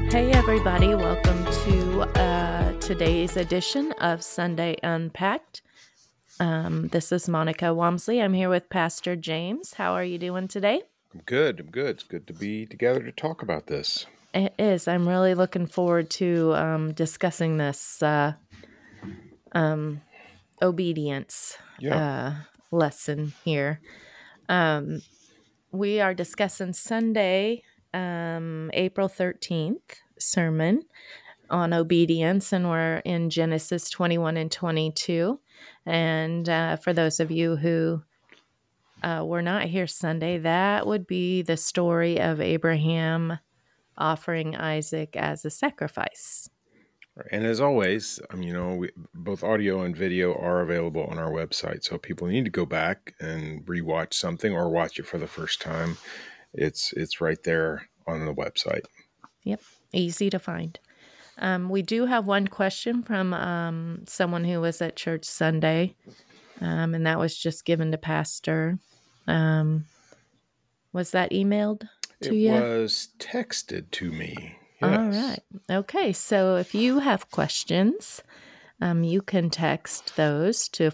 Hey, everybody. Welcome to today's edition of Sunday Unpacked. This is Monica Walmsley. I'm here with Pastor James. How are you doing today? I'm good. It's good to be together to talk about this. It is. I'm really looking forward to discussing this obedience Yeah. lesson here. We are discussing Sunday, April 13th sermon on obedience, and we're in Genesis 21 and 22. And for those of you who were not here Sunday, that would be the story of Abraham offering Isaac as a sacrifice. And as always, both audio and video are available on our website. So if people need to go back and rewatch something or watch it for the first time, it's right there on the website. Yep, easy to find. We do have one question from someone who was at church Sunday, and that was just given to Pastor. Was that emailed to It you? was texted to me. Yes. All right. Okay. So if you have questions, you can text those to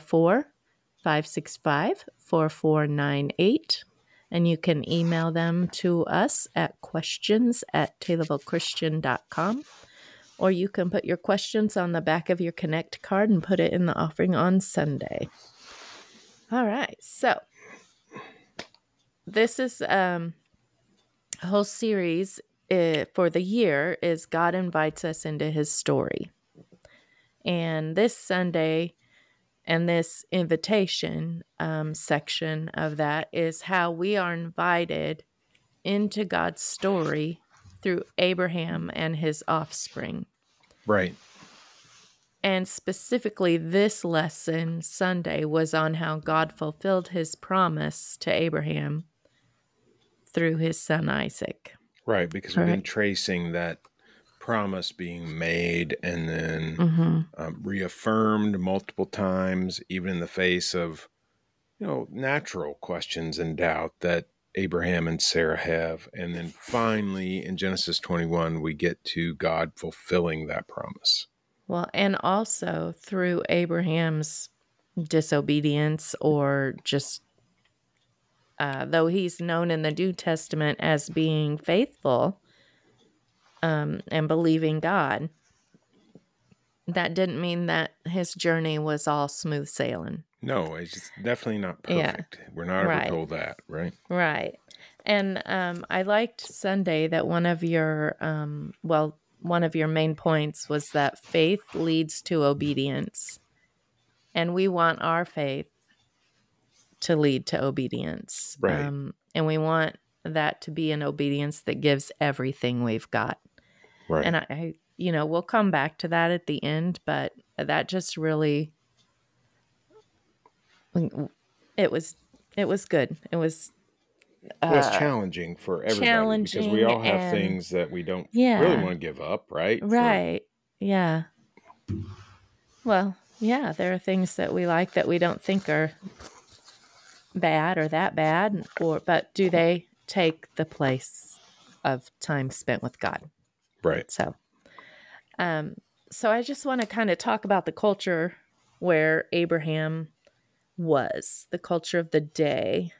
404-565-4498. And you can email them to us at questions@taylorvillechristian.com. Or you can put your questions on the back of your Connect card and put it in the offering on Sunday. All right. So this is a whole series for the year is God invites us into his story. And this Sunday and this invitation section of that is how we are invited into God's story through Abraham and his offspring. Right. And specifically, this lesson Sunday was on how God fulfilled his promise to Abraham through his son Isaac. Right. Because we've been tracing that promise being made and then reaffirmed multiple times, even in the face of, natural questions and doubt that Abraham and Sarah have. And then finally, in Genesis 21, we get to God fulfilling that promise. Well, and also through Abraham's disobedience, or just though he's known in the New Testament as being faithful and believing God, that didn't mean that his journey was all smooth sailing. No, it's definitely not perfect. Yeah. We're not ever told that, right? Right. And I liked Sunday that one of your main points was that faith leads to obedience. And we want our faith to lead to obedience. Right. And we want that to be an obedience that gives everything we've got. Right. And I we'll come back to that at the end, but that just really, it was good. It was it's challenging for everybody because we all have things that we don't really want to give up, right? Right. Yeah. Well, yeah, there are things that we like that we don't think are bad or that bad, but do they take the place of time spent with God? Right. So I just want to kind of talk about the culture where Abraham was, the culture of the day.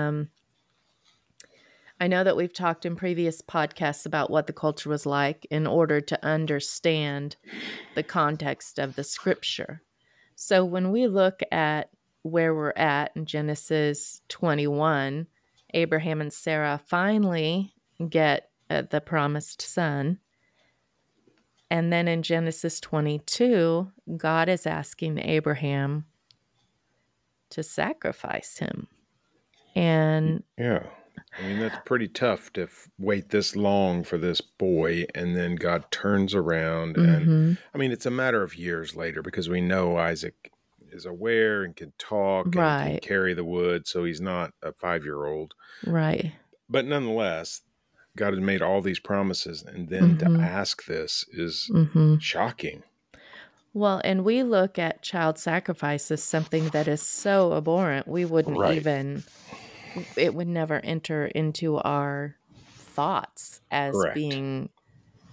I know that we've talked in previous podcasts about what the culture was like in order to understand the context of the scripture. So when we look at where we're at in Genesis 21, Abraham and Sarah finally get the promised son. And then in Genesis 22, God is asking Abraham to sacrifice him. And yeah, I mean, that's pretty tough to wait this long for this boy, and then God turns around. And I mean, it's a matter of years later because we know Isaac is aware and can talk and can carry the wood, so he's not a 5-year-old. Right. But nonetheless, God had made all these promises, and then to ask this is shocking. Well, and we look at child sacrifice as something that is so abhorrent, we wouldn't even, it would never enter into our thoughts as being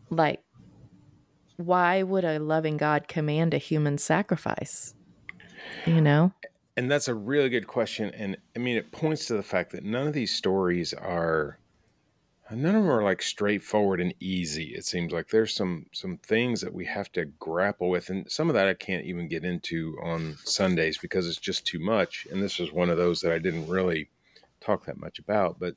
Like, why would a loving God command a human sacrifice? You know? And that's a really good question. And I mean, it points to the fact that none of these stories are, none of them are like straightforward and easy. It seems like there's some things that we have to grapple with, and some of that I can't even get into on Sundays because it's just too much. And this was one of those that I didn't really talk that much about. But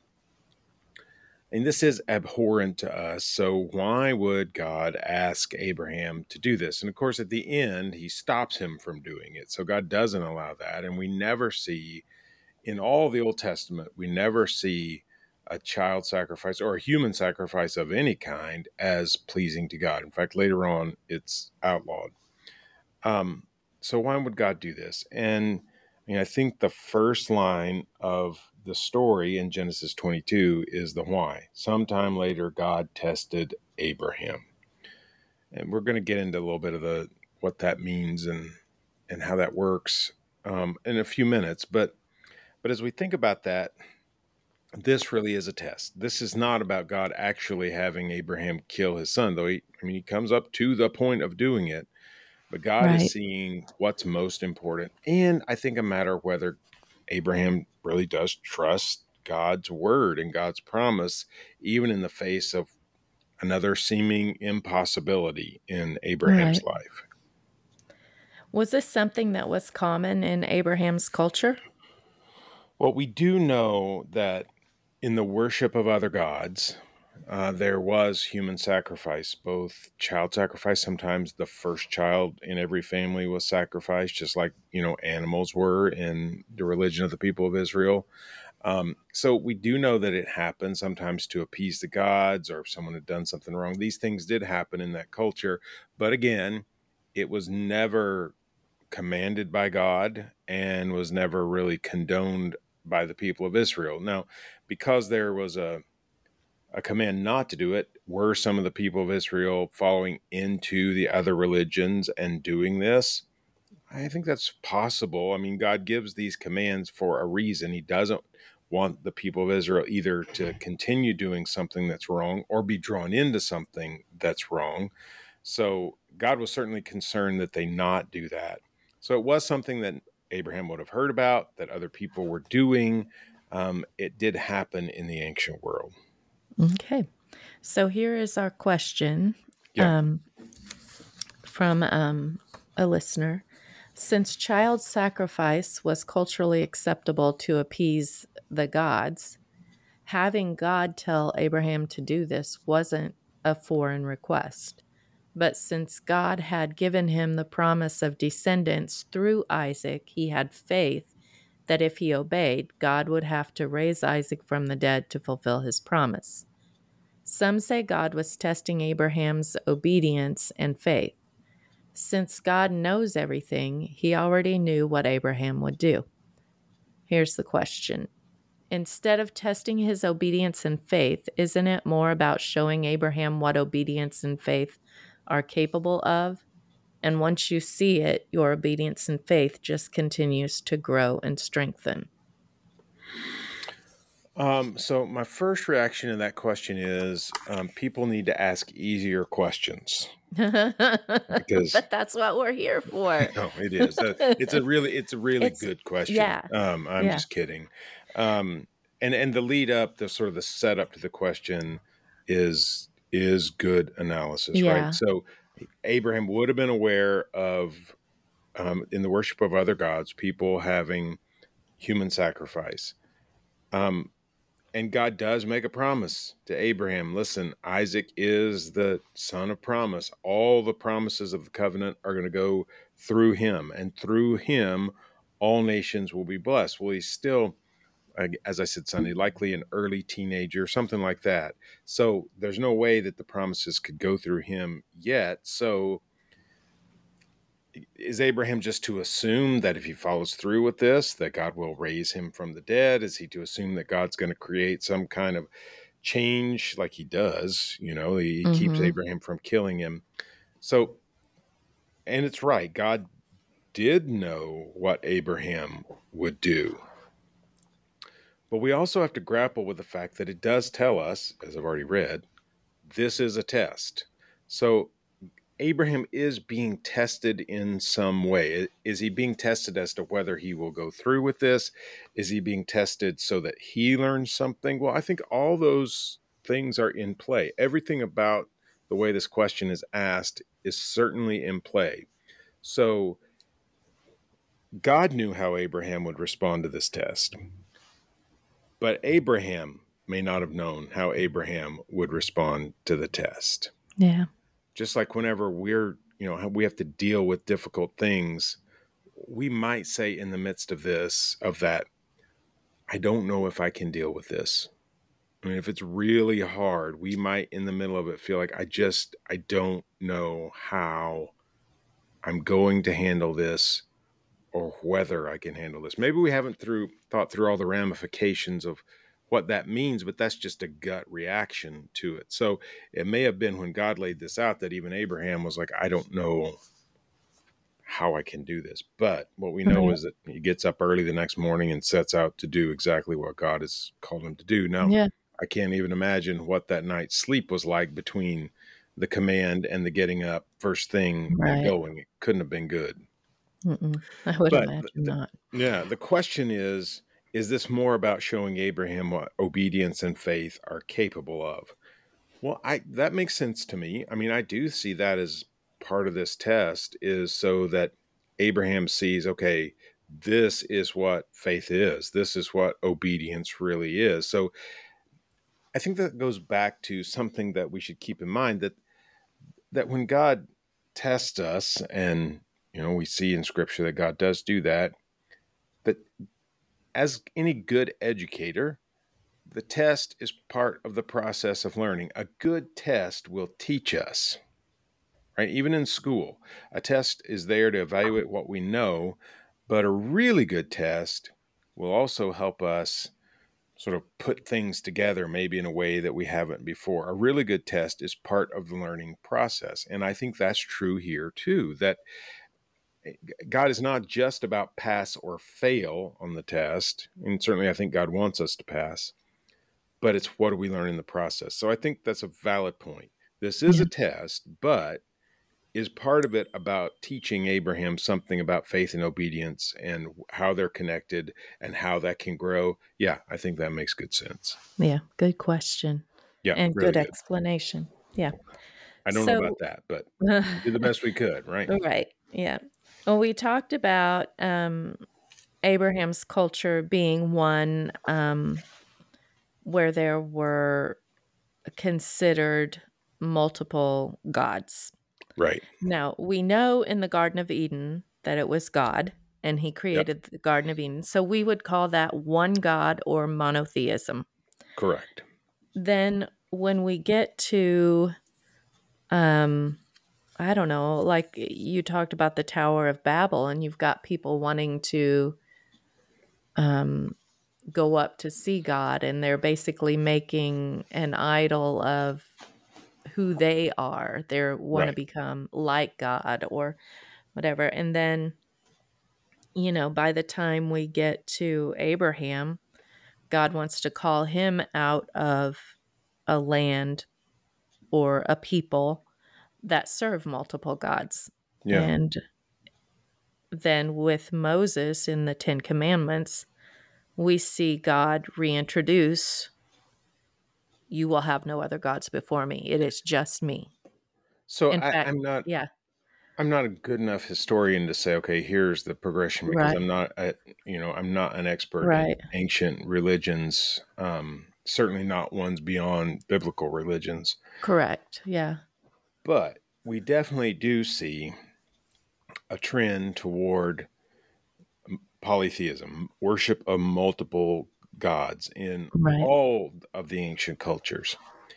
and this is abhorrent to us. So why would God ask Abraham to do this? And of course, at the end, he stops him from doing it. So God doesn't allow that. And we never see, in all the Old Testament, we never see a child sacrifice or a human sacrifice of any kind as pleasing to God. In fact, later on, it's outlawed. Um, so why would God do this? And I mean, I think the first line of the story in Genesis 22 is the why. Sometime later, God tested Abraham, and we're going to get into a little bit of the what that means and how that works in a few minutes. But as we think about that, this really is a test. This is not about God actually having Abraham kill his son, though he comes up to the point of doing it. But God is Right. seeing what's most important. And I think a matter of whether Abraham really does trust God's word and God's promise, even in the face of another seeming impossibility in Abraham's Right. life. Was this something that was common in Abraham's culture? Well, we do know that in the worship of other gods, there was human sacrifice, both child sacrifice. Sometimes the first child in every family was sacrificed, just like, animals were in the religion of the people of Israel. So we do know that it happened sometimes to appease the gods or if someone had done something wrong. These things did happen in that culture. But again, it was never commanded by God and was never really condoned by the people of Israel. Now, because there was a command not to do it, were some of the people of Israel following into the other religions and doing this? I think that's possible. I mean, God gives these commands for a reason. He doesn't want the people of Israel either to continue doing something that's wrong or be drawn into something that's wrong. So God was certainly concerned that they not do that. So it was something that Abraham would have heard about, that other people were doing. It did happen in the ancient world. Okay. So here is our question Yeah. um, from a listener. Since child sacrifice was culturally acceptable to appease the gods, having God tell Abraham to do this wasn't a foreign request. But since God had given him the promise of descendants through Isaac, he had faith that if he obeyed, God would have to raise Isaac from the dead to fulfill his promise. Some say God was testing Abraham's obedience and faith. Since God knows everything, he already knew what Abraham would do. Here's the question. Instead of testing his obedience and faith, isn't it more about showing Abraham what obedience and faith are capable of? And once you see it, your obedience and faith just continues to grow and strengthen. So my first reaction to that question is people need to ask easier questions because But that's what we're here for. no, it is. It's a really It's, good question. yeah, I'm yeah, just kidding. Um, and the lead up, the sort of the setup to the question is good analysis, right? yeah. So Abraham would have been aware of in the worship of other gods, people having human sacrifice. Um, and God does make a promise to Abraham. Listen, Isaac is the son of promise. All the promises of the covenant are going to go through him, and through him, all nations will be blessed. Well, he's still, as I said Sunday, likely an early teenager, something like that. So there's no way that the promises could go through him yet. So is Abraham just to assume that if he follows through with this, that God will raise him from the dead? Is he to assume that God's going to create some kind of change like he does? He keeps Mm-hmm. Abraham from killing him. So, and it's right. God did know what Abraham would do. But we also have to grapple with the fact that it does tell us, as I've already read, this is a test. So Abraham is being tested in some way. Is he being tested as to whether he will go through with this? Is he being tested so that he learns something? Well, I think all those things are in play. Everything about the way this question is asked is certainly in play. So God knew how Abraham would respond to this test, but Abraham may not have known how Abraham would respond to the test. Yeah. Just like whenever we have to deal with difficult things, we might say in the midst of that, I don't know if I can deal with this. I mean, if it's really hard, we might in the middle of it feel like I don't know how I'm going to handle this or whether I can handle this. Maybe we haven't thought through all the ramifications of what that means, but that's just a gut reaction to it. So it may have been when God laid this out that even Abraham was like, I don't know how I can do this. But what we know Right. is that he gets up early the next morning and sets out to do exactly what God has called him to do. Now, Yeah. I can't even imagine what that night's sleep was like between the command and the getting up first thing and Right. going. It couldn't have been good. I would But imagine not. yeah, the question is this more about showing Abraham what obedience and faith are capable of? Well, I that makes sense to me. I mean, I do see that as part of this test is so that Abraham sees, okay, this is what faith is. This is what obedience really is. So I think that goes back to something that we should keep in mind that when God tests us, and we see in scripture that God does do that, but as any good educator, the test is part of the process of learning. A good test will teach us, right? Even in school, a test is there to evaluate what we know, but a really good test will also help us sort of put things together maybe in a way that we haven't before. A really good test is part of the learning process. And I think that's true here too, that God is not just about pass or fail on the test. And certainly I think God wants us to pass, but it's what do we learn in the process. So I think that's a valid point. This is Yeah. a test, but is part of it about teaching Abraham something about faith and obedience and how they're connected and how that can grow? Yeah, I think that makes good sense. Yeah. Good question Yeah, and really good good. explanation. Yeah. I don't know about So, that, but we did the best we could, right? right. Yeah. Well, we talked about Abraham's culture being one where there were considered multiple gods. Right. Now, we know in the Garden of Eden that it was God and he Yep. created the Garden of Eden. So we would call that one God or monotheism. Correct. Then when we get to um I don't know, like you talked about the Tower of Babel and you've got people wanting to um go up to see God and they're basically making an idol of who they are. They want to Right. become like God or whatever. And then, by the time we get to Abraham, God wants to call him out of a land or a people that serve multiple gods. Yeah. And then with Moses in the Ten Commandments, we see God reintroduce, you will have no other gods before me. It is just me. So In fact, I'm not yeah, I'm not a good enough historian to say, okay, here's the progression because right, I'm not an expert in right, ancient religions, certainly not ones beyond biblical religions. correct. Yeah, But we definitely do see a trend toward polytheism, worship of multiple gods in right. all of the ancient cultures.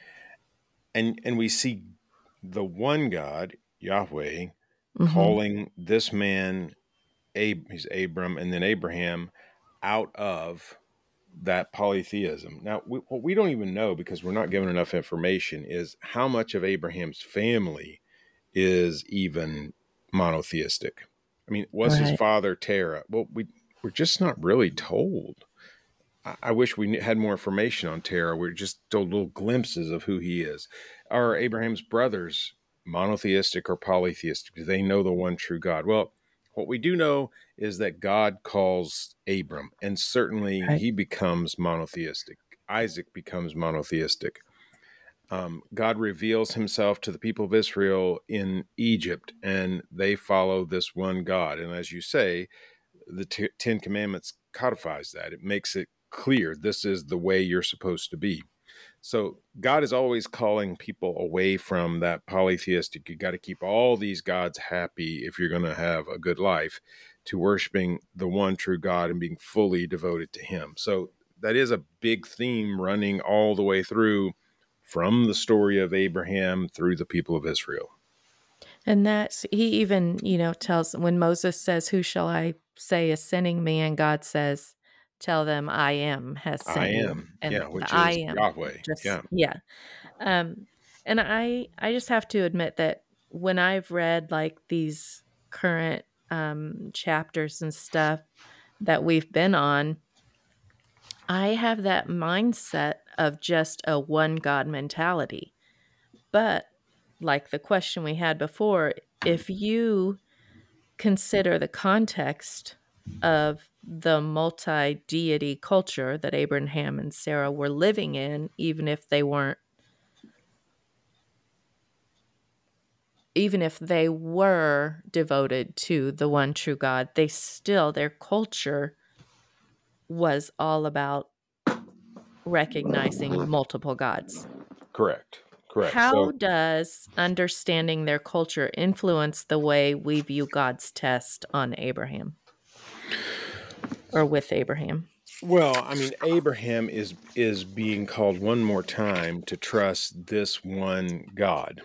And we see the one God, Yahweh, Mhm. calling this man he's Abram and then Abraham out of that polytheism. Now, what we don't even know because we're not given enough information is how much of Abraham's family is even monotheistic. I mean, was his Right. father Terah? Well, we're just not really told. I wish we had more information on Terah. We're just told little glimpses of who he is. Are Abraham's brothers monotheistic or polytheistic? Do they know the one true God? Well, what we do know is that God calls Abram, and certainly Right. he becomes monotheistic. Isaac becomes monotheistic. God reveals himself to the people of Israel in Egypt, and they follow this one God. And as you say, the Ten Commandments codifies that. It makes it clear this is the way you're supposed to be. So God is always calling people away from that polytheistic, you got to keep all these gods happy if you're going to have a good life, to worshiping the one true God and being fully devoted to him. So that is a big theme running all the way through from the story of Abraham through the people of Israel. And he even, tells when Moses says, "Who shall I say is sending me?" And God says, "Tell them I am has I sent you." am, And yeah, the which I is am Yahweh. just Yeah. yeah. Um, and I just have to admit that when I've read like these current chapters and stuff that we've been on, I have that mindset of just a one God mentality. But like the question we had before, if you consider the context of the multi-deity culture that Abraham and Sarah were living in, even if they were devoted to the one true God, their culture was all about recognizing multiple gods. Correct. How So, does understanding their culture influence the way we view God's test on Abraham or with Abraham? well, I mean, Abraham is being called one more time to trust this one God.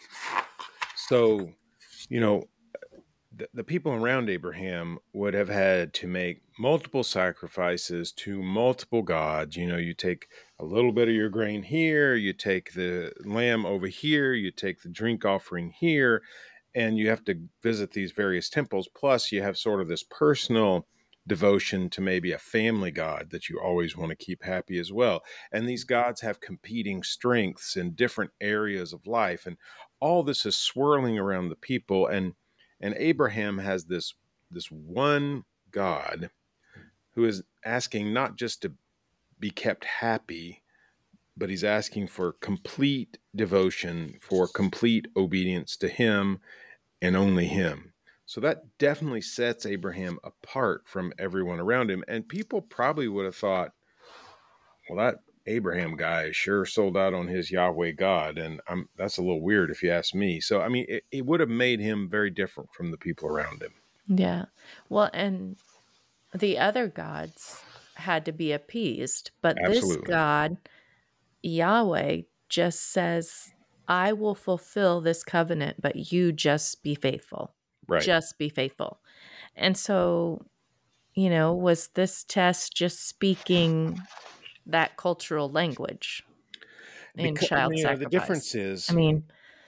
So, you know, the people around Abraham would have had to make multiple sacrifices to multiple gods. You take a little bit of your grain here, you take the lamb over here, you take the drink offering here, and you have to visit these various temples. Plus, you have sort of this personal devotion to maybe a family god that you always want to keep happy as well. And these gods have competing strengths in different areas of life. And all this is swirling around the people. And Abraham has this one God who is asking not just to be kept happy, but he's asking for complete devotion, for complete obedience to him and only him. So that definitely sets Abraham apart from everyone around him. And people probably would have thought, well, that Abraham guy is sure sold out on his Yahweh God. And that's a little weird if you ask me. So, I mean, it would have made him very different from the people around him. Yeah. Well, and the other gods had to be appeased, but this Absolutely. God, Yahweh, just says, "I will fulfill this covenant, but you just be faithful. Right. Just be faithful." And so, was this test just speaking that cultural language in Because child the difference sacrifice? I is mean,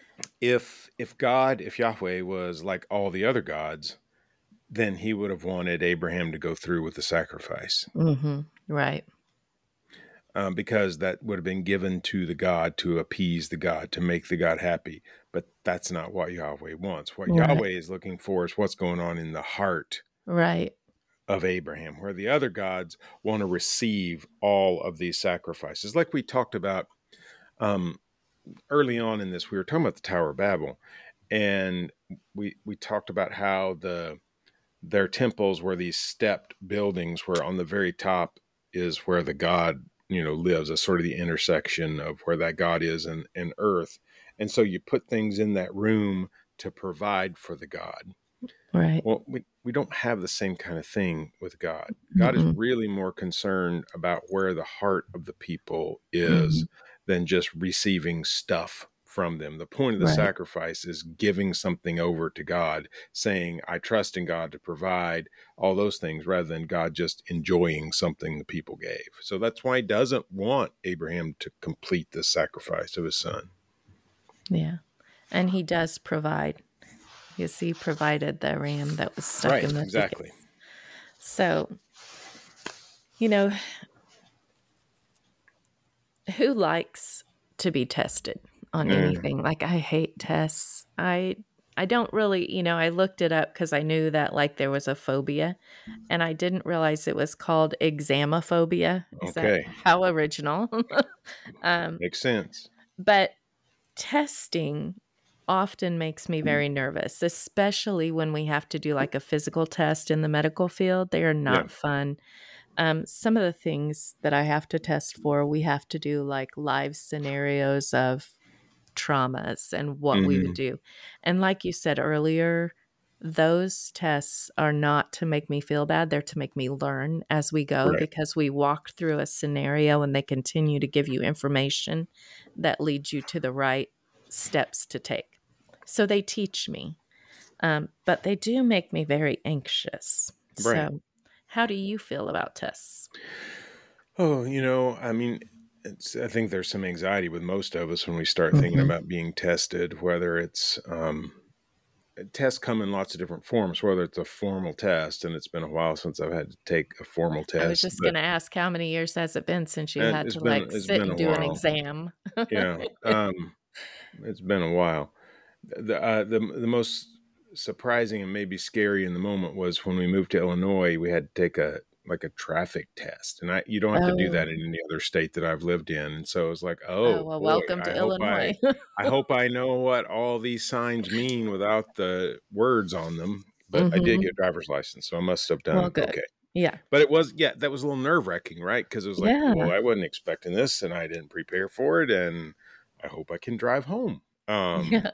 if Yahweh was like all the other gods, then he would have wanted Abraham to go through with the sacrifice. right. Because that would have been given to the God to appease the God, to make the God happy. But that's not what Yahweh wants. What Right. Yahweh is looking for is what's going on in the heart Right. of Abraham, where the other gods want to receive all of these sacrifices. Like we talked about um, early on in this, we were talking about the Tower of Babel, and we talked about how their temples were these stepped buildings where on the very top is where the God lives, as sort of the intersection of where that God is and earth. And so you put things in that room to provide for the God. Right. Well, we don't have the same kind of thing with God. God is Mm-mm. really more concerned about where the heart of the people is Mhm. than just receiving stuff from them. The point of the Right. sacrifice is giving something over to God, saying, I trust in God to provide all those things, rather than God just enjoying something the people gave. So that's why he doesn't want Abraham to complete the sacrifice of his son. Yeah. And he does provide. Because he provided the ram that was stuck Right, in the exactly. thickets. So, you know, who likes to be tested on anything. Like, I hate tests. I don't really, I looked it up because I knew that, like, there was a phobia, and I didn't realize it was called examophobia. Is that Okay. how original? Um, Makes sense. but testing often makes me very nervous, especially when we have to do, like, a physical test in the medical field. They are Yeah. not fun. Some of the things that I have to test for, we have to do, like, live scenarios of traumas and what we would Mhm. do. And like you said earlier, those tests are not to make me feel bad, they're to make me learn as we go Right. because we walked through a scenario and they continue to give you information that leads you to the right steps to take. So they teach me, but they do make me very anxious. Right. So, how do you feel about tests? Oh, I mean, I think there's some anxiety with most of us when we start thinking Mhm. about being tested, whether it's tests come in lots of different forms, whether it's a formal test, and it's been a while since I've had to take a formal I was test, just but gonna ask how many years has it been since you had it's to, been like, it's sit been and a do an while. exam? Yeah. It's been a while. The most surprising and maybe scary in the moment was when we moved to Illinois, we had to take a traffic test, and I you don't have to do that Oh. in any other state that I've lived in, and so it was like, Oh, "Oh, well, boy, welcome to Illinois. I hope I know what all these signs mean without the words on them," but I did Mhm. get a driver's license, so I must have Well, done good. okay. Yeah. But it was yeah, that was a little nerve-wracking, right? Because it was like, "Well, Yeah. I wasn't expecting this, and I didn't prepare for it, and I hope I can drive home." Yeah.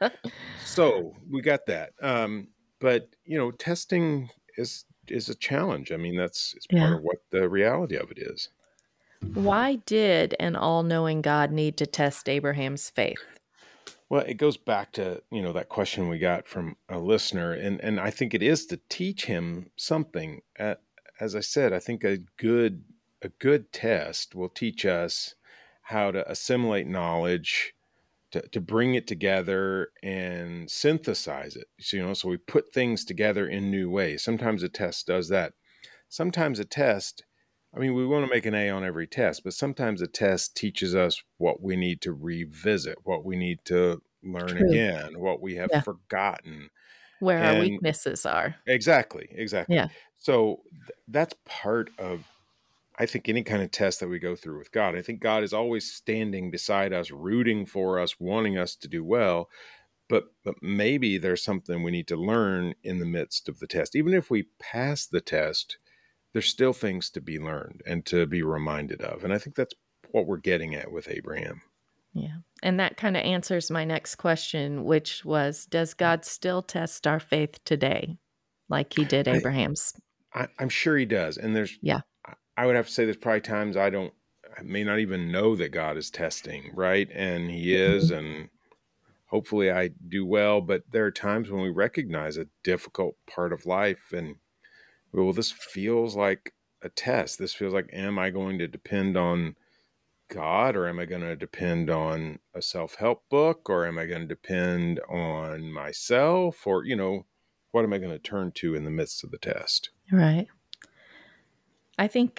So we got that. But testing is a challenge. I mean, it's part Yeah. of what the reality of it is. Why did an all-knowing God need to test Abraham's faith? Well, it goes back to, that question we got from a listener, and I think it is to teach him something. As I said, I think a good test will teach us how to assimilate knowledge, to bring it together and synthesize it. So we put things together in new ways. Sometimes a test does that. Sometimes a test, I mean, we want to make an A on every test, but sometimes a test teaches us what we need to revisit, what we need to learn True. again, what we have Yeah. forgotten. Where our And weaknesses are. exactly. Yeah. So that's part of, I think, any kind of test that we go through with God. I think God is always standing beside us, rooting for us, wanting us to do well. But maybe there's something we need to learn in the midst of the test. Even if we pass the test, there's still things to be learned and to be reminded of. And I think that's what we're getting at with Abraham. Yeah. And that kinda answers my next question, which was, does God still test our faith today like he did I, Abraham's? I'm sure he does. And Yeah. I would have to say there's probably times I may not even know that God is testing, right? And he is, Mhm. and hopefully I do well. But there are times when we recognize a difficult part of life and, well, this feels like a test. This feels like, am I going to depend on God, or am I going to depend on a self-help book, or am I going to depend on myself, or what am I going to turn to in the midst of the test? Right. I think,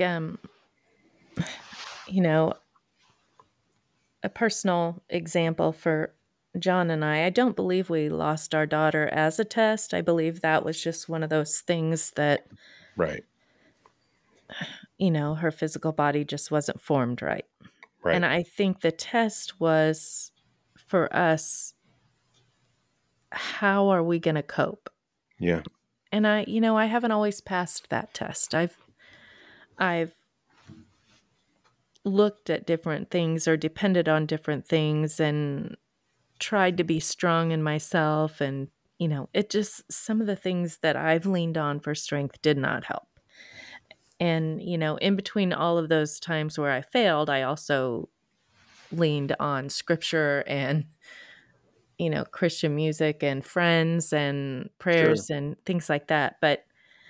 you know, a personal example for John and I don't believe we lost our daughter as a test. I believe that was just one of those things that, Right. her physical body just wasn't formed right. And Right. I think the test was for us, how are we going to cope? Yeah. And I haven't always passed that test. I've looked at different things or depended on different things and tried to be strong in myself and, it just some of the things that I've leaned on for strength did not help. And, in between all of those times where I failed, I also leaned on scripture and, Christian music and friends and Sure. prayers and things like that. But,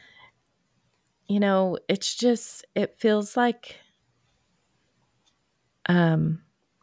it feels like um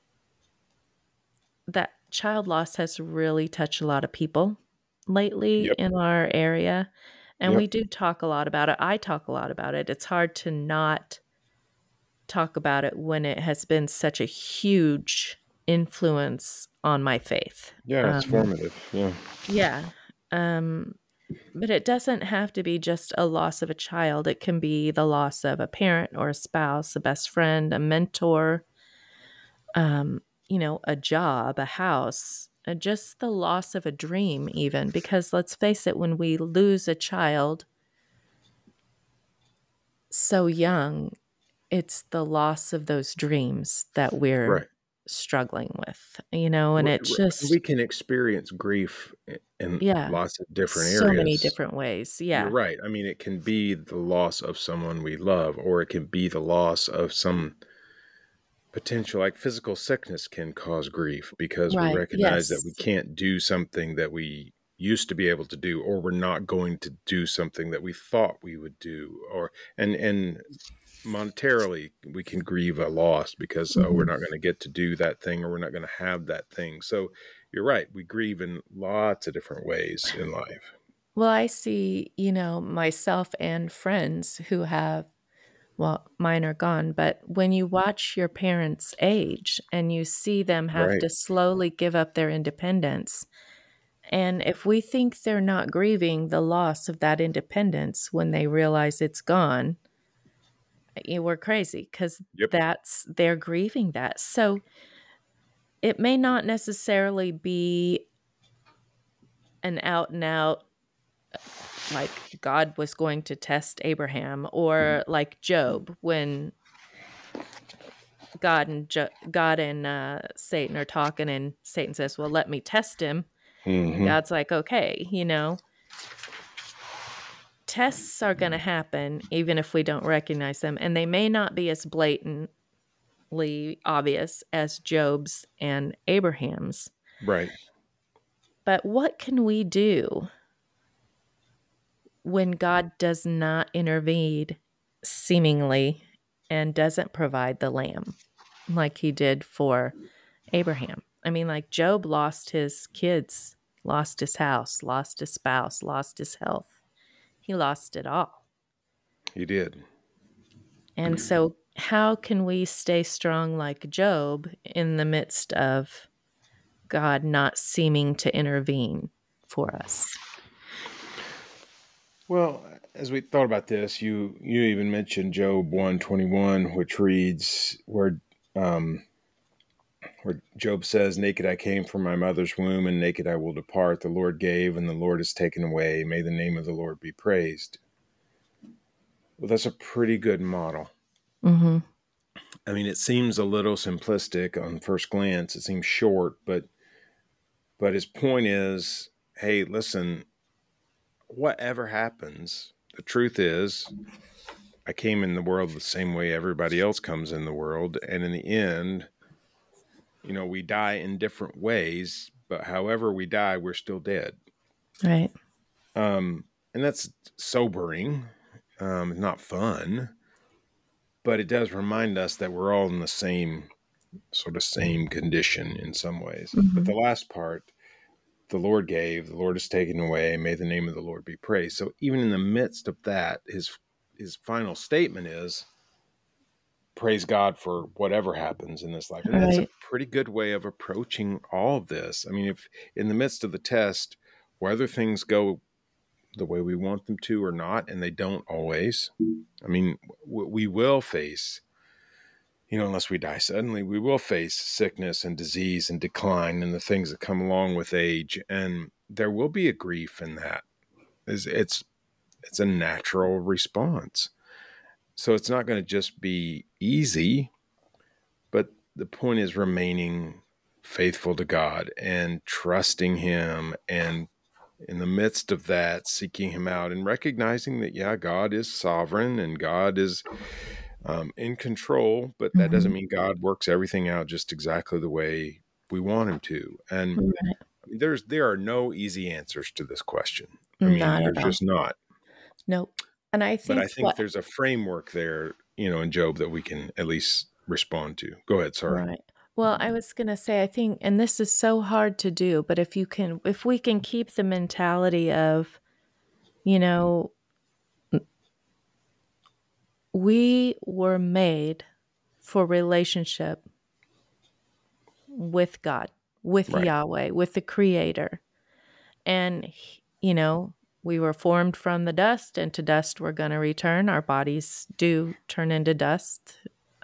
that child loss has really touched a lot of people lately Yep. in our area, and we Yep. do talk a lot about it. I talk a lot about it. It's hard to not talk about it when it has been such a huge influence on my faith. Yeah, it's formative. Yeah. Yeah. But it doesn't have to be just a loss of a child. It can be the loss of a parent or a spouse, a best friend, a mentor, a job, a house, just the loss of a dream, even. Because let's face it, when we lose a child so young, it's the loss of those dreams that we're Right. struggling with, and it's We just, can experience grief in yeah, lots of different so many areas. different ways. You're Yeah. right. I mean, it can be the loss of someone we love, or it can be the loss of some potential, like physical sickness can cause grief because we Right. recognize that we Yes. can't do something that we used to be able to do, or we're not going to do something that we thought we would do, or and monetarily we can grieve a loss because we're Mhm. not going to get to do that thing, or we're not going to have that thing. So you're right, we grieve in lots of different ways in life. Well, I see, myself and friends who have, well, mine are gone, but when you watch your parents age and you see them have Right. to slowly give up their independence, and if we think they're not grieving the loss of that independence when they realize it's gone, we're crazy because Yep. they're grieving that. So it may not necessarily be an out and out, like God was going to test Abraham, or like Job when God and Satan are talking, and Satan says, "Well, let me test him." And Hmm. God's like, "Okay, tests are going to happen even if we don't recognize them, and they may not be as blatantly obvious as Job's and Abraham's. Right. But what can we do when God does not intervene seemingly and doesn't provide the lamb like he did for Abraham? I mean, like Job lost his kids, lost his house, lost his spouse, lost his health. He lost it all. He did. And so, how can we stay strong like Job in the midst of God not seeming to intervene for us? Well, as we thought about this, you even mentioned Job 121, which reads where Job says, "Naked I came from my mother's womb, and naked I will depart. The Lord gave, and the Lord has taken away. May the name of the Lord be praised." Well, that's a pretty good model. Mhm. I mean, it seems a little simplistic on first glance. It seems short, but his point is, hey, listen, whatever happens, the truth is, I came in the world the same way everybody else comes in the world, and in the end, we die in different ways, but however we die, we're still dead. Right. And that's sobering, not fun, but it does remind us that we're all in the same condition in some ways. But the Mhm. last part, the Lord gave, the Lord has taken away, may the name of the Lord be praised. So even in the midst of that, his final statement is, praise God for whatever happens in this life. And that's a Right. pretty good way of approaching all of this. I mean, if in the midst of the test, whether things go the way we want them to or not, and they don't always, I mean, we will face, unless we die suddenly, we will face sickness and disease and decline and the things that come along with age. And there will be a grief in that. It's a natural response. So it's not going to just be easy. But the point is remaining faithful to God and trusting Him, and in the midst of that, seeking Him out and recognizing that, yeah, God is sovereign and God is in control, but that doesn't Mhm. mean God works everything out just exactly the way we want Him to. And Right. there are no easy answers to this question. I mean, Not at there's all. just not. Nope. And I But think I think what there's a framework there, in Job that we can at least respond to. Go ahead. Sorry. Right. Well, I was gonna say, I think, and this is so hard to do, but if we can keep the mentality of, you know, we were made for relationship with God, with Right. Yahweh, with the Creator. And, we were formed from the dust, and to dust we're going to return. Our bodies do turn into dust.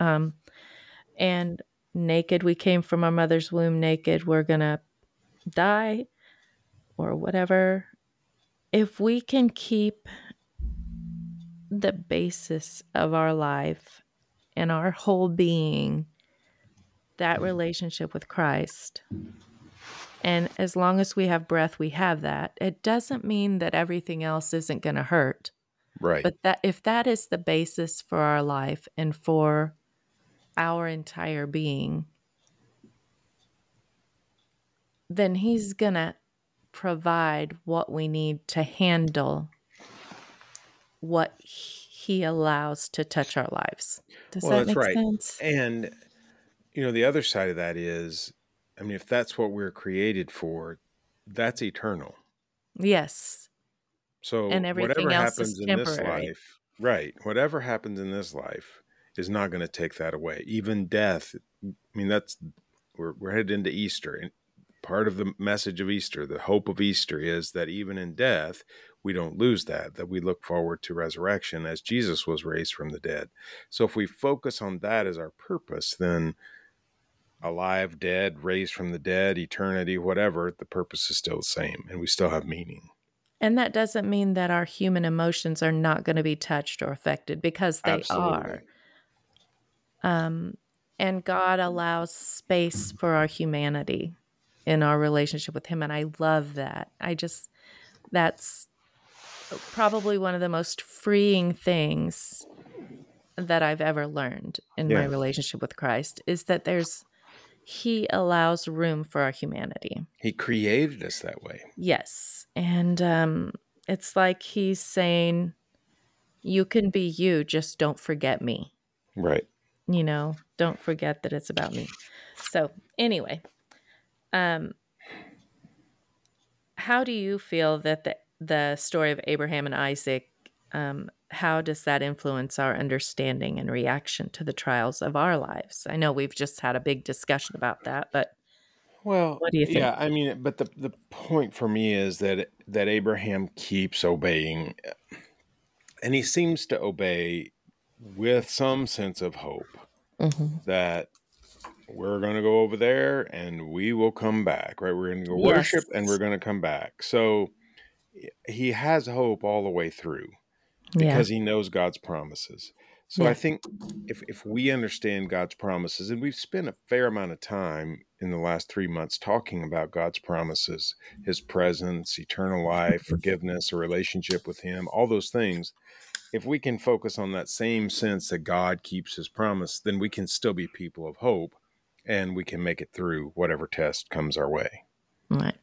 And naked, we came from our mother's womb naked. We're going to die or whatever. If we can keep the basis of our life and our whole being, that relationship with Christ, and as long as we have breath, we have that. It doesn't mean that everything else isn't going to hurt. Right. But that if that is the basis for our life and for our entire being, then he's going to provide what we need to handle what he allows to touch our lives. Does Well, that that's make right. sense? And, the other side of that is, I mean, if that's what we're created for, that's eternal. Yes. So And whatever everything else is happens in this temporary. life, right, whatever happens in this life is not going to take that away. Even death, I mean, we're headed into Easter. And part of the message of Easter, the hope of Easter, is that even in death, we don't lose that we look forward to resurrection as Jesus was raised from the dead. So if we focus on that as our purpose, then alive, dead, raised from the dead, eternity, whatever, the purpose is still the same and we still have meaning. And that doesn't mean that our human emotions are not going to be touched or affected, because they Absolutely. are. And God allows space for our humanity in our relationship with him. And I love that. That's probably one of the most freeing things that I've ever learned in my Yeah. relationship with Christ, is that he allows room for our humanity. He created us that way. Yes. And it's like he's saying, you can be you, just don't forget me. Right. Don't forget that it's about me. So anyway, how do you feel that the story of Abraham and Isaac, how does that influence our understanding and reaction to the trials of our lives? I know we've just had a big discussion about that, but Well, what do you think? yeah, I mean, but the point for me is that Abraham keeps obeying, and he seems to obey with some sense of hope Mhm. that we're going to go over there and we will come back, right? We're going to go worship and we're Yes. going to come back. So he has hope all the way through Yeah. because he knows God's promises. So I Yeah. think if we understand God's promises, and we've spent a fair amount of time in the last 3 months talking about God's promises, his presence, eternal life, forgiveness, a relationship with him, all those things. If we can focus on that same sense that God keeps his promise, then we can still be people of hope and we can make it through whatever test comes our way. Right.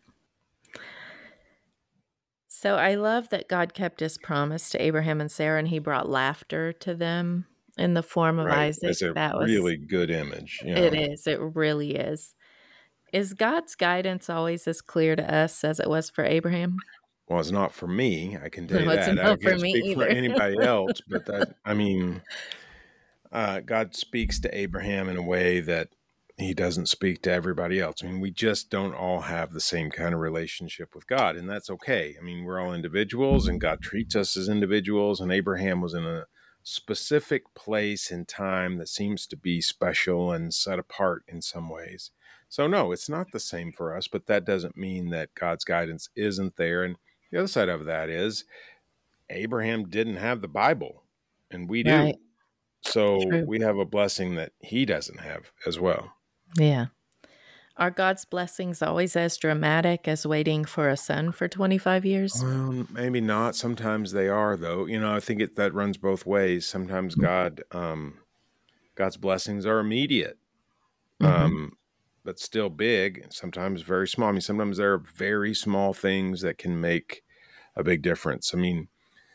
So I love that God kept his promise to Abraham and Sarah, and he brought laughter to them in the form of Right. Isaac. It's a That was really good image. It is. It really is. Is God's guidance always as clear to us as it was for Abraham? Well, it's not for me, I can tell you No, it's that. I not for can't me speak for either. anybody else, but I mean, God speaks to Abraham in a way that he doesn't speak to everybody else. I mean, we just don't all have the same kind of relationship with God, and that's okay. I mean, we're all individuals, and God treats us as individuals, and Abraham was in a specific place in time that seems to be special and set apart in some ways. So, no, it's not the same for us, but that doesn't mean that God's guidance isn't there. And the other side of that is Abraham didn't have the Bible, and we Right. do. So True. we have a blessing that he doesn't have as well. Yeah. Are God's blessings always as dramatic as waiting for a son for 25 years? Well, maybe not. Sometimes they are, though. I think that runs both ways. Sometimes God's blessings are immediate, Mhm. um, but still big. And sometimes very small. I mean, sometimes there are very small things that can make a big difference. I mean,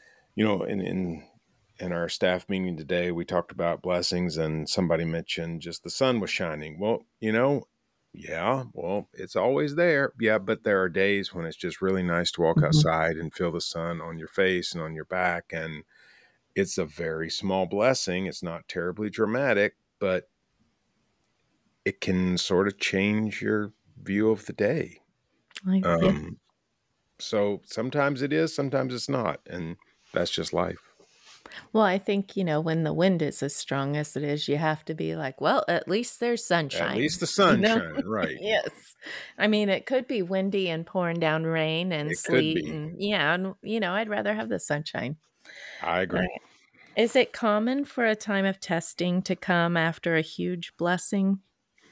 in our staff meeting today, we talked about blessings, and somebody mentioned just the sun was shining. Well, yeah, well, it's always there. Yeah, but there are days when it's just really nice to walk Mhm. outside and feel the sun on your face and on your back. And it's a very small blessing. It's not terribly dramatic, but it can sort of change your view of the day. Yeah. So sometimes it is, sometimes it's not, and that's just life. Well, I think, when the wind is as strong as it is, you have to be like, "Well, at least there's At least sunshine," the you sun's know? shining, right. Yes. I mean, it could be windy and pouring down rain and It could sleet be. and yeah, and, I'd rather have the sunshine. I Uh, agree. is it common for a time of testing to come after a huge blessing?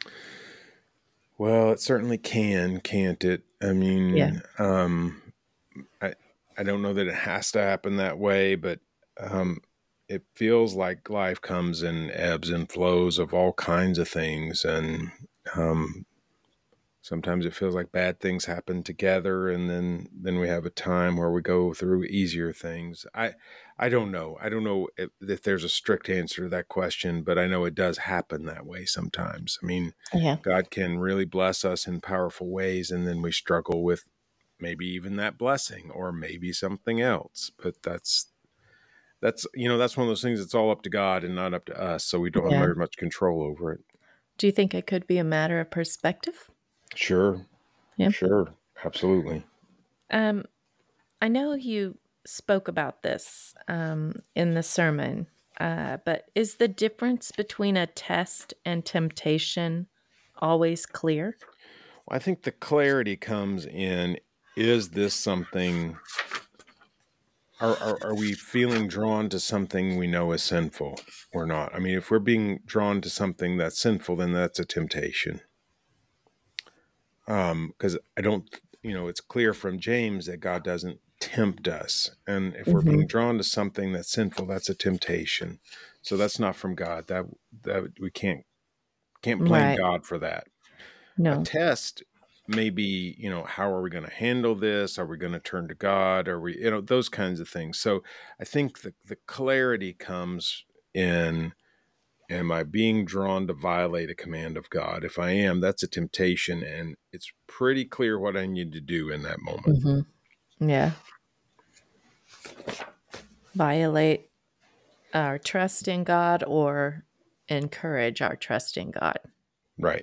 Well, it certainly can, can't it? I Yeah. mean, I I don't know that it has to happen that way, but um, it feels like life comes in ebbs and flows of all kinds of things, and um, sometimes it feels like bad things happen together, and then we have a time where we go through easier things. I don't know. I don't know if there's a strict answer to that question, but I know it does happen that way sometimes. I mean, Yeah. God can really bless us in powerful ways, and then we struggle with maybe even that blessing or maybe something else. But that's one of those things that's all up to God and not up to us, so we don't have Yeah. very much control over it. Do you think it could be a matter of perspective? Sure, Yeah. sure, absolutely. Um, I know you spoke about this, in the sermon, but is the difference between a test and temptation always clear? I think the clarity comes in, is this something, are we feeling drawn to something we know is sinful or not? I mean, if we're being drawn to something that's sinful, then that's a temptation. Because I don't, it's clear from James that God doesn't tempt us. And if we're being Mhm. drawn to something that's sinful, that's a temptation. So that's not from God. That we can't blame Right. God for that. A No. test may be, how are we going to handle this? Are we going to turn to God? Are we, those kinds of things. So I think the clarity comes in, am I being drawn to violate a command of God? If I am, that's a temptation. And it's pretty clear what I need to do in that moment. Mhm. Yeah. Violate our trust in God or encourage our trust in God. Right.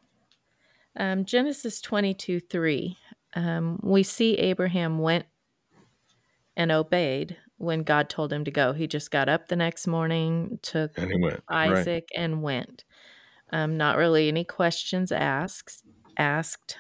Genesis 22:3, we see Abraham went and obeyed when God told him to go. He just got up the next morning, took And he went. Right. Isaac, and went. Not really any questions asked.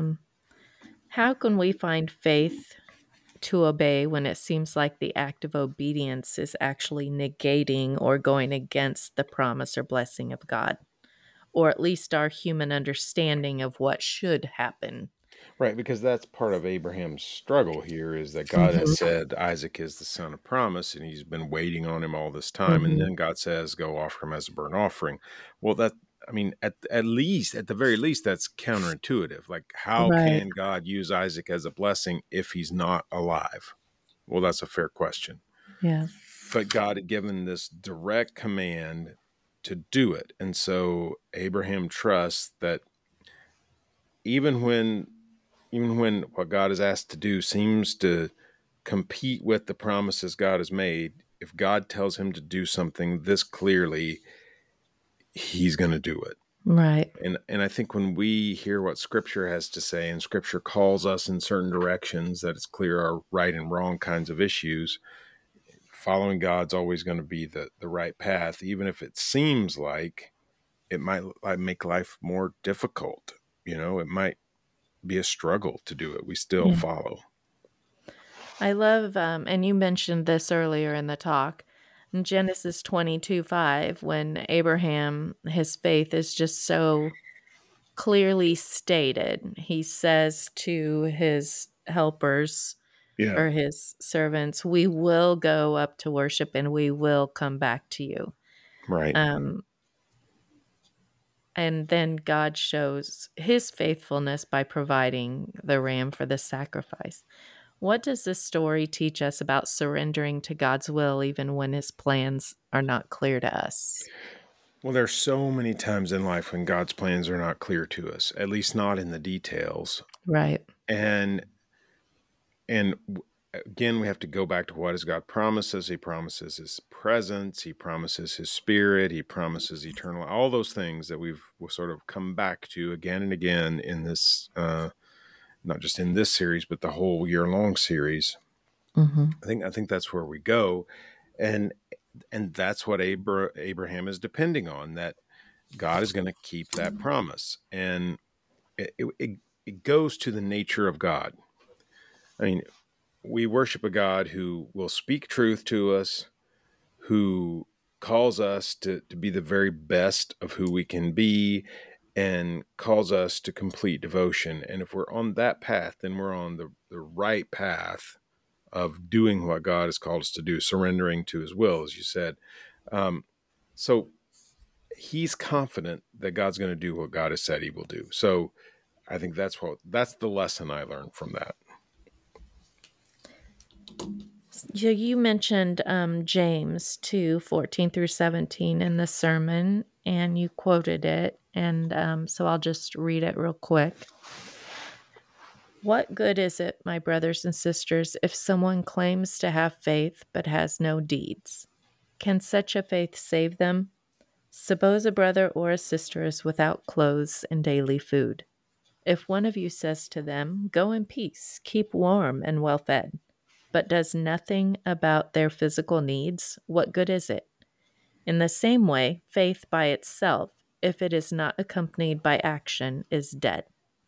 How can we find faith to obey when it seems like the act of obedience is actually negating or going against the promise or blessing of God, or at least our human understanding of what should happen? Right, because that's part of Abraham's struggle here, is that God has Mhm, said Isaac is the son of promise, and he's been waiting on him all this time. And mhm. then God says, "Go offer him as a burnt offering." Well, I mean, at least, at the very least, that's counterintuitive. Like, how Right, can God use Isaac as a blessing if he's not alive? Well, that's a fair question. yeah. But God had given this direct command to do it. And so Abraham trusts that even when what God has asked to do seems to compete with the promises God has made, if God tells him to do something this clearly, he's going to do it. Right. And I think when we hear what Scripture has to say, and Scripture calls us in certain directions that it's clear are right and wrong kinds of issues, following God's always going to be the right path, even if it seems like it might make life more difficult. It might be a struggle to do it. We still Yeah. follow. I love, and you mentioned this earlier in the talk, in Genesis 22:5, when Abraham, his faith is just so clearly stated. He says to his helpers Yeah. or his servants, "We will go up to worship and we will come back to you." Right. Um, and then God shows his faithfulness by providing the ram for the sacrifice. What does this story teach us about surrendering to God's will even when his plans are not clear to us? Well, there's so many times in life when God's plans are not clear to us, at least not in the details. Right. And and again, we have to go back to what does God promises. He promises his presence. He promises his spirit. He promises eternal, all those things that we'll sort of come back to again and again in this, not just in this series, but the whole year-long series. I think that's where we go. And that's what Abraham is depending on, that God is going to keep that promise. And it goes to the nature of God. I mean, we worship a God who will speak truth to us, who calls us to be the very best of who we can be, and calls us to complete devotion. And if we're on that path, then we're on the right path of doing what God has called us to do, surrendering to his will, as you said. So he's confident that God's going to do what God has said he will do. So I think that's the lesson I learned from that. You mentioned James 2:14-17 in the sermon, and you quoted it, and so I'll just read it real quick. What good is it, my brothers and sisters, if someone claims to have faith but has no deeds? Can such a faith save them? Suppose a brother or a sister is without clothes and daily food. If one of you says to them, "Go in peace, keep warm and well fed," but does nothing about their physical needs, what good is it? In the same way, faith by itself, if it is not accompanied by action, is dead.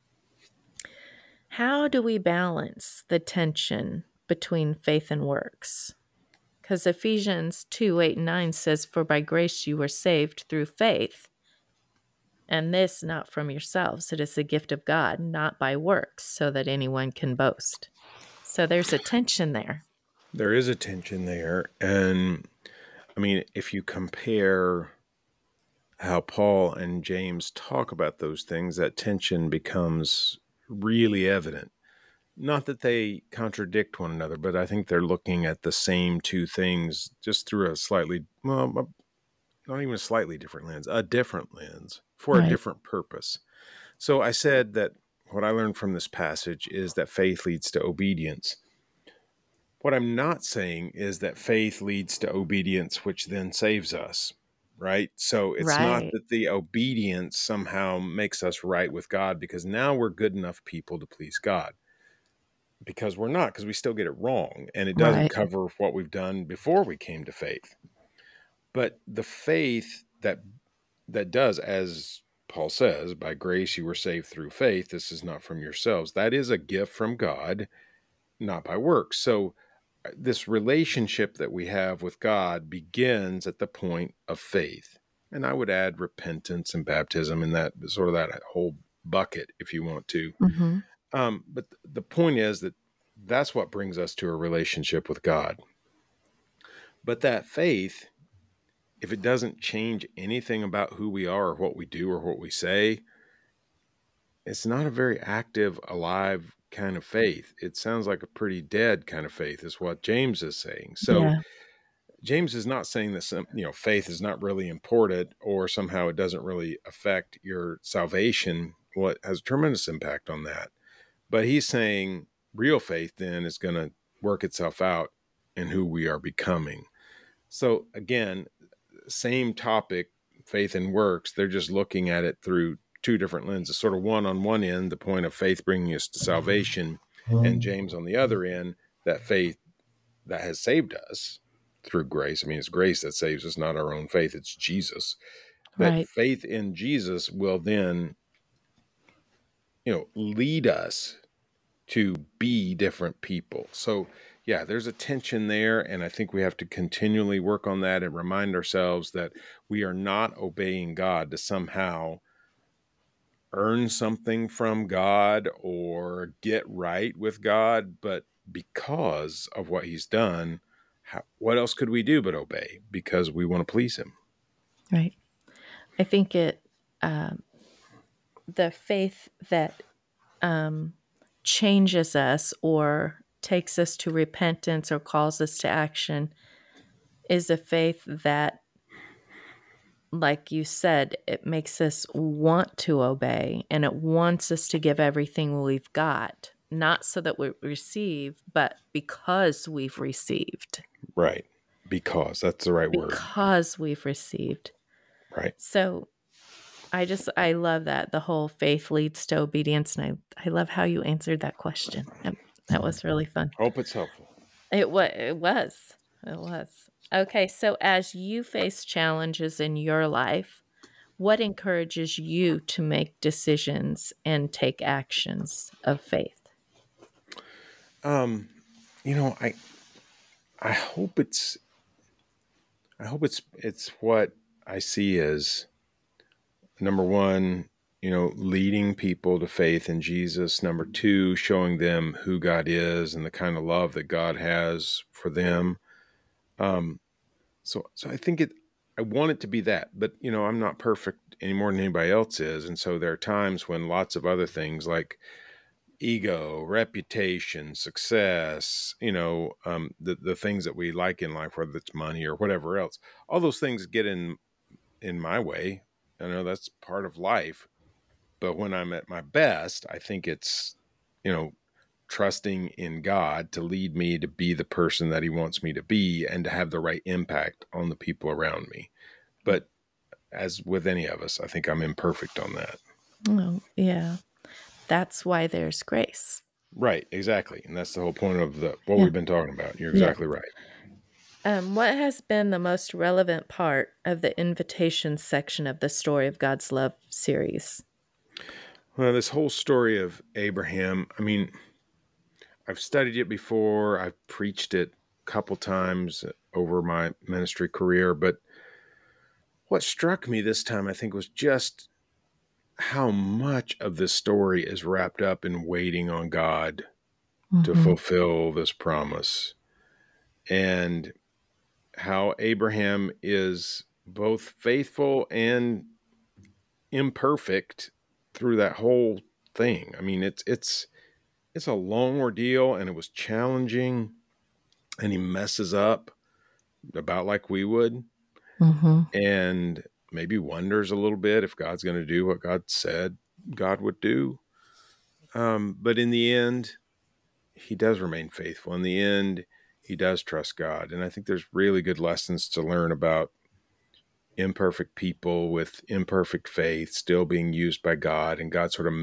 How do we balance the tension between faith and works? Because Ephesians 2:8-9 says, "For by grace you were saved through faith, and this not from yourselves. It is the gift of God, not by works, so that anyone can boast." So there's a tension there. There is a tension there. And I mean, if you compare how Paul and James talk about those things, that tension becomes really evident. Not that they contradict one another, but I think they're looking at the same two things just through a slightly, well, not even a slightly different lens, a different lens for a different purpose. So I said that what I learned from this passage is that faith leads to obedience. What I'm not saying is that faith leads to obedience, which then saves us, right? So it's not Right. that the obedience somehow makes us right with God, because now we're good enough people to please God. Because we're not, because we still get it wrong, and it doesn't Right. cover what we've done before we came to faith. But the faith that does, as Paul says, by grace you were saved through faith, this is not from yourselves. That is a gift from God, not by works. So this relationship that we have with God begins at the point of faith. And I would add repentance and baptism in that sort of that whole bucket, if you want to. But the point is that that's what brings us to a relationship with God. But that faith, if it doesn't change anything about who we are or what we do or what we say, it's not a very active, alive kind of faith. It sounds like a pretty dead kind of faith, is what James is saying. So Yeah. James is not saying that faith is not really important, or somehow it doesn't really affect your salvation. Well, it has a tremendous impact on that. But he's saying real faith then is going to work itself out in who we are becoming. So again, same topic, faith and works. They're just looking at it through two different lenses, sort of one on one end, the point of faith bringing us to salvation, and James on the other end, that faith that has saved us through grace. I mean, it's grace that saves us, not our own faith. It's Jesus. That Right. faith in Jesus will then, lead us to be different people. So, yeah, there's a tension there. And I think we have to continually work on that and remind ourselves that we are not obeying God to somehow earn something from God or get right with God, but because of what he's done, what else could we do but obey? Because we want to please him. Right. I think the faith that changes us or takes us to repentance or calls us to action is a faith that, like you said, it makes us want to obey, and it wants us to give everything we've got, not so that we receive, but because we've received. Right. Because that's the right word. Because we've received. Right. So I love that. The whole faith leads to obedience. And I love how you answered that question. That was really fun. Hope it's helpful. It was. It was. Okay, so as you face challenges in your life, what encourages you to make decisions and take actions of faith? You know, I hope it's it's what I see as number one, leading people to faith in Jesus. Number two, showing them who God is and the kind of love that God has for them. So I think I want it to be that, but I'm not perfect any more than anybody else is. And so there are times when lots of other things like ego, reputation, success, the things that we like in life, whether it's money or whatever else, all those things get in my way. I know that's part of life. But when I'm at my best, I think it's, you know, trusting in God to lead me to be the person that he wants me to be and to have the right impact on the people around me. But as with any of us, I think I'm imperfect on that. Oh, yeah. That's why there's grace. Right, exactly. And that's the whole point of what Yeah. we've been talking about. You're Yeah. exactly right. What has been the most relevant part of the invitation section of the Story of God's Love series? Well, this whole story of Abraham, I mean, I've studied it before. I've preached it a couple times over my ministry career, but what struck me this time, I think, was just how much of this story is wrapped up in waiting on God to Mhm. fulfill this promise, and how Abraham is both faithful and imperfect through that whole thing. I mean, it's a long ordeal, and it was challenging, and he messes up about like we would, Mhm. and maybe wonders a little bit if God's going to do what God said God would do. But in the end, he does remain faithful. In the end, he does trust God. And I think there's really good lessons to learn about imperfect people with imperfect faith still being used by God, and God sort of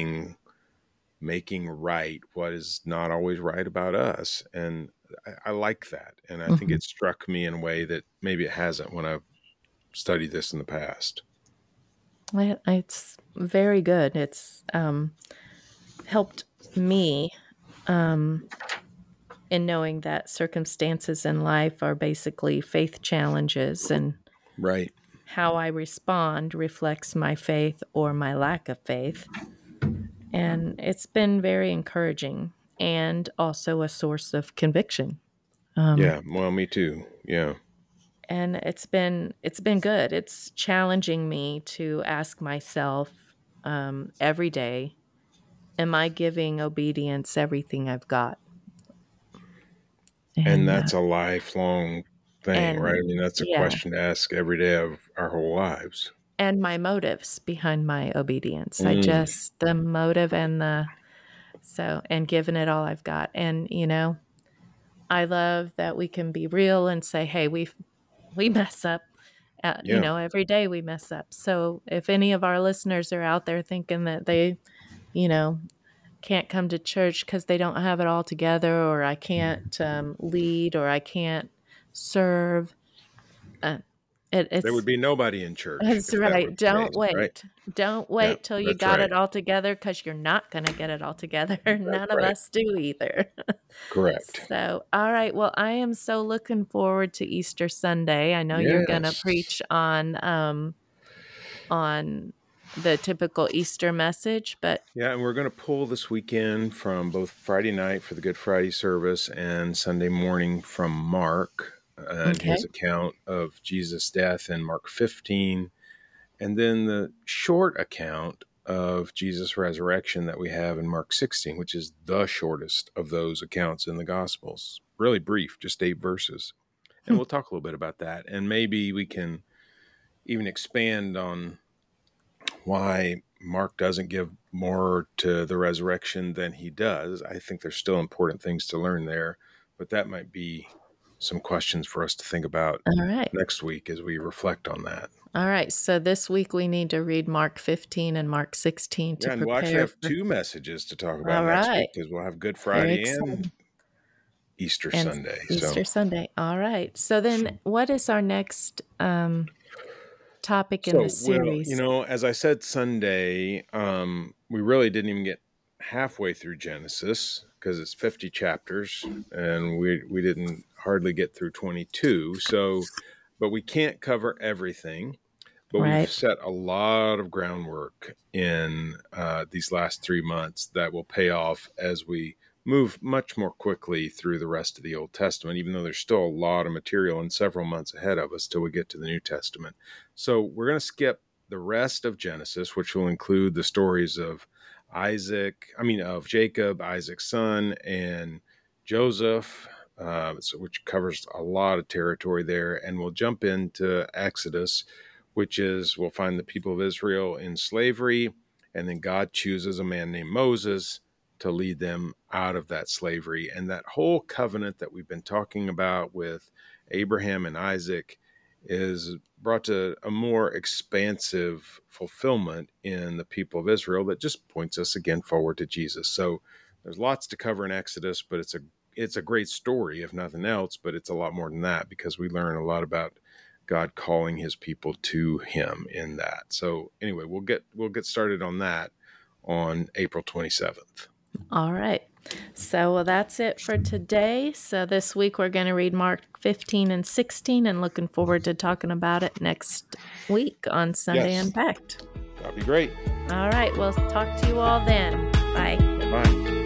making right what is not always right about us. And I like that. And I think Mhm. it struck me in a way that maybe it hasn't when I've studied this in the past. It's very good. It's helped me um, in knowing that circumstances in life are basically faith challenges, and Right. how I respond reflects my faith or my lack of faith. And it's been very encouraging and also a source of conviction. Um, Yeah. Well, me too. Yeah. and it's been good. It's challenging me to ask myself every day, am I giving obedience everything I've got? And And that's a lifelong thing, right? I and mean, that's a yeah, question to ask every day of our whole lives. and my motives behind my obedience. Mm, The motive and and giving it all I've got. And I love that we can be real and say, "Hey, we mess up." yeah. Every day we mess up. So if any of our listeners are out there thinking that they, you know, can't come to church because they don't have it all together, or I can't lead, or I can't serve, uh, There would it's be nobody in church that's if that were right. the Don't case, right? wait. Don't Yeah, wait till you that's got right. it all together, because 'cause you're not gonna get it all together. That's None of right. us do either. Correct. So, all right, well, I am so looking forward to Easter Sunday. I know you're gonna Yes. preach on the typical Easter message, but Yeah, and we're going to pull this weekend from both Friday night for the Good Friday service and Sunday morning from Mark and okay. his account of Jesus' death in Mark 15, and then the short account of Jesus' resurrection that we have in Mark 16, which is the shortest of those accounts in the Gospels. Really brief, just 8 verses. And Hmm. we'll talk a little bit about that. And maybe we can even expand on why Mark doesn't give more to the resurrection than he does. I think there's still important things to learn there, but that might be some questions for us to think about next week as we reflect on that. All right. So this week we need to read Mark 15 and Mark 16 to and we'll actually prepare have for. 2 messages to talk about All next week right. because we'll have Good Very Friday and exciting. Easter And Sunday. Easter Sunday. All right. So then what is our next topic in the series? Well, as I said Sunday, we really didn't even get halfway through Genesis because it's 50 chapters and we didn't hardly get through 22. But we can't cover everything. But we've set a lot of groundwork in these last 3 months that will pay off as we move much more quickly through the rest of the Old Testament, even though there's still a lot of material and several months ahead of us till we get to the New Testament. So we're going to skip the rest of Genesis, which will include the stories of Jacob, Isaac's son, and Joseph, which covers a lot of territory there. And we'll jump into Exodus, which is we'll find the people of Israel in slavery, and then God chooses a man named Moses to lead them out of that slavery. And that whole covenant that we've been talking about with Abraham and Isaac is brought to a more expansive fulfillment in the people of Israel that just points us again forward to Jesus. So there's lots to cover in Exodus, but it's a great story, if nothing else, but it's a lot more than that because we learn a lot about God calling his people to him in that. So anyway, we'll get started on that on April 27th. All right. So that's it for today. So this week we're going to read Mark 15 and 16 and looking forward to talking about it next week on Sunday Unpacked. That'd be great. All right. We'll talk to you all then. Bye. Bye.